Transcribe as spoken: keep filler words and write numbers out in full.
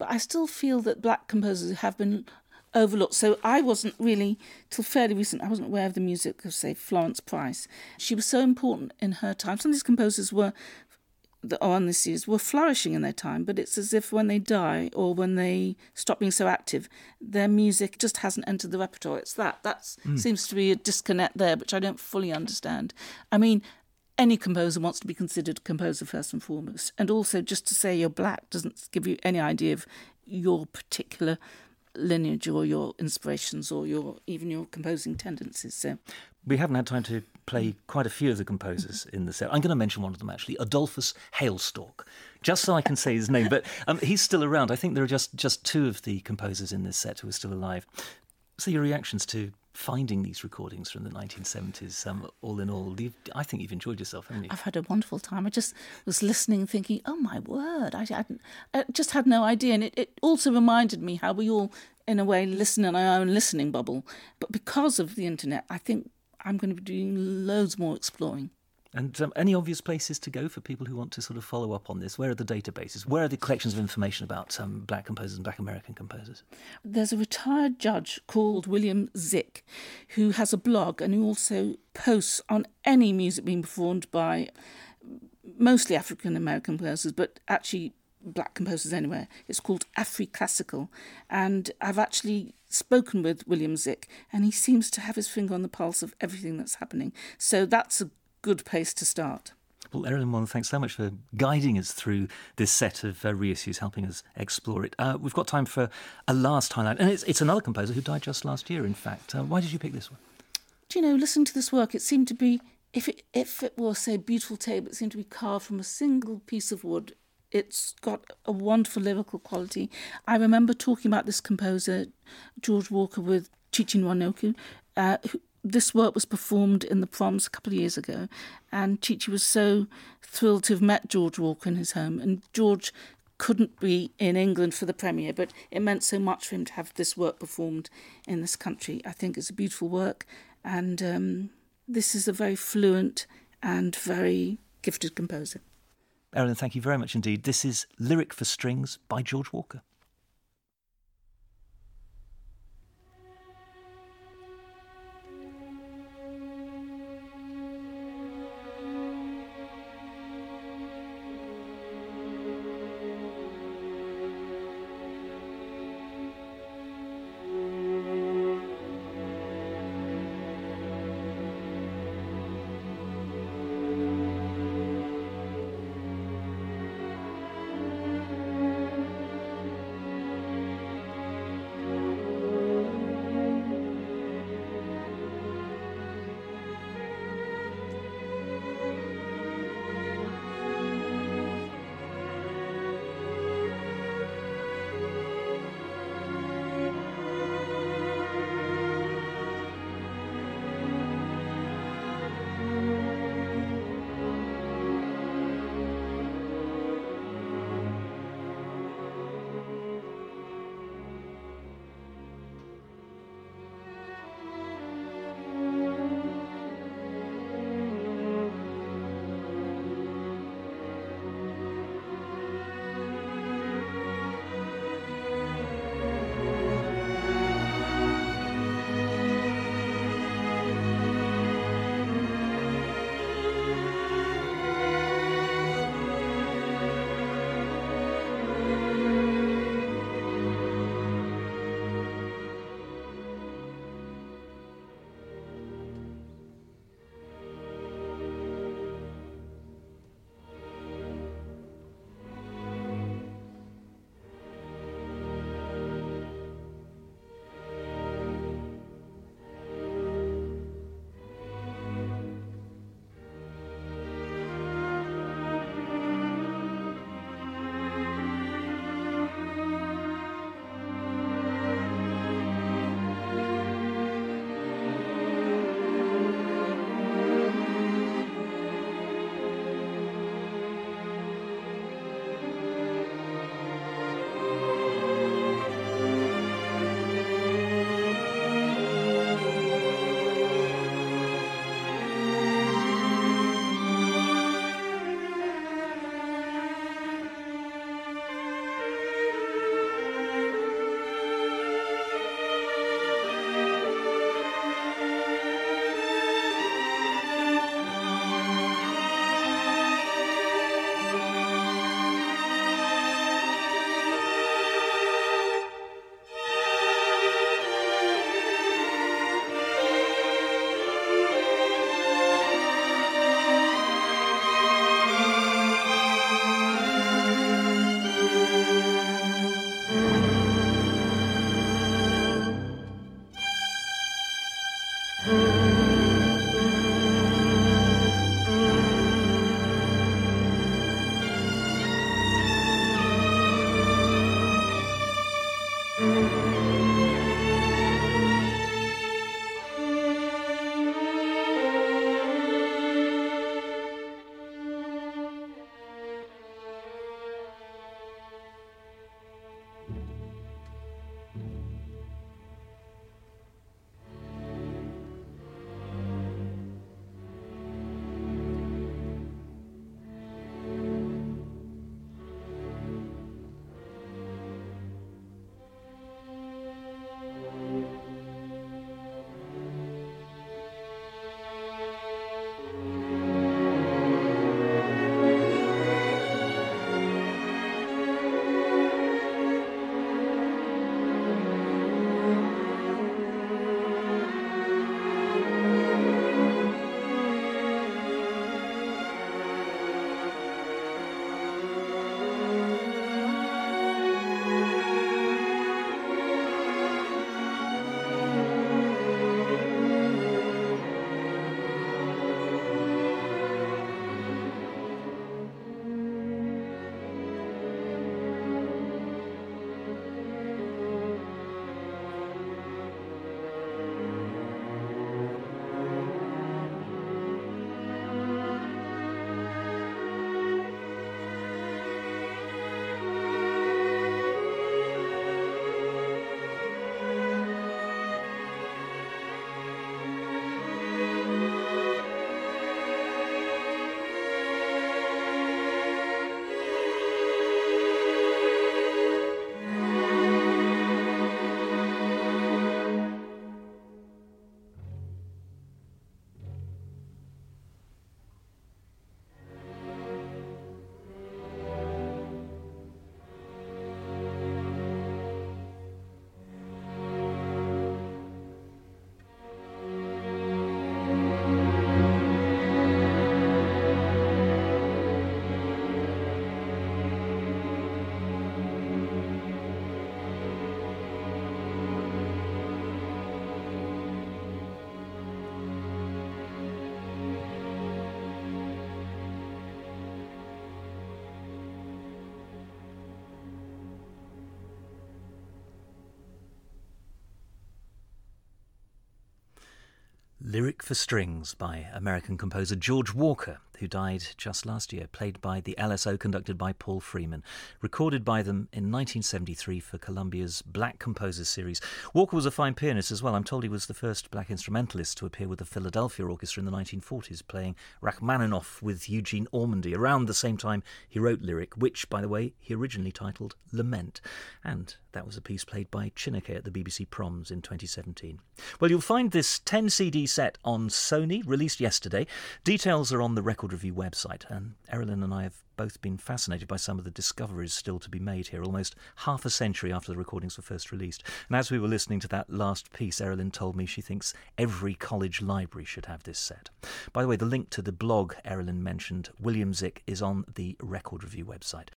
I still feel that black composers have been overlooked. So I wasn't really, till fairly recent, I wasn't aware of the music of, say, Florence Price. She was so important in her time. Some of these composers were, that are on this series, were flourishing in their time, but it's as if when they die or when they stop being so active, their music just hasn't entered the repertoire. It's that. That mm. seems to be a disconnect there, which I don't fully understand. I mean, any composer wants to be considered a composer first and foremost. And also, just to say you're black doesn't give you any idea of your particular lineage or your inspirations or your even your composing tendencies. So we haven't had time to play quite a few of the composers in the set. I'm going to mention one of them, actually, Adolphus Hailstork, just so I can say his name. But um, he's still around. I think there are just, just two of the composers in this set who are still alive. So your reactions to finding these recordings from the nineteen seventies, um, all in all, you've, I think you've enjoyed yourself, haven't you? I've had a wonderful time. I just was listening thinking, oh my word, I, hadn't, I just had no idea. And it, it also reminded me how we all, in a way, listen in our own listening bubble. But because of the internet, I think I'm going to be doing loads more exploring. And um, any obvious places to go for people who want to sort of follow up on this? Where are the databases? Where are the collections of information about um, black composers and black American composers? There's a retired judge called William Zick who has a blog and who also posts on any music being performed by mostly African American composers, but actually black composers anywhere. It's called Afri-Classical. And I've actually spoken with William Zick and he seems to have his finger on the pulse of everything that's happening. So that's a good place to start. Well, Erin Wong, thanks so much for guiding us through this set of uh, reissues, helping us explore it. Uh, we've got time for a last highlight, and it's, it's another composer who died just last year, in fact. Uh, why did you pick this one? Do you know, listening to this work, it seemed to be, if it, if it were, say, a beautiful table, it seemed to be carved from a single piece of wood. It's got a wonderful lyrical quality. I remember talking about this composer, George Walker, with Chichi Nwanoku, uh, who, this work was performed in the Proms a couple of years ago, and Chichi was so thrilled to have met George Walker in his home. And George couldn't be in England for the premiere, but it meant so much for him to have this work performed in this country. I think it's a beautiful work, and um, this is a very fluent and very gifted composer. Erin, thank you very much indeed. This is Lyric for Strings by George Walker. Lyric for Strings by American composer George Walker, who died just last year, played by the L S O, conducted by Paul Freeman, recorded by them in nineteen seventy-three for Columbia's Black Composers series. Walker was a fine pianist as well. I'm told he was the first black instrumentalist to appear with the Philadelphia Orchestra in the nineteen forties, playing Rachmaninoff with Eugene Ormandy around the same time he wrote Lyric, which, by the way, he originally titled Lament. And that was a piece played by Chineke at the B B C Proms in twenty seventeen. Well, you'll find this ten C D set on Sony, released yesterday. Details are on the Record Review website, and Erilyn and I have both been fascinated by some of the discoveries still to be made here, almost half a century after the recordings were first released. And as we were listening to that last piece, Erilyn told me she thinks every college library should have this set. By the way, the link to the blog Erilyn mentioned, William Zick, is on the Record Review website.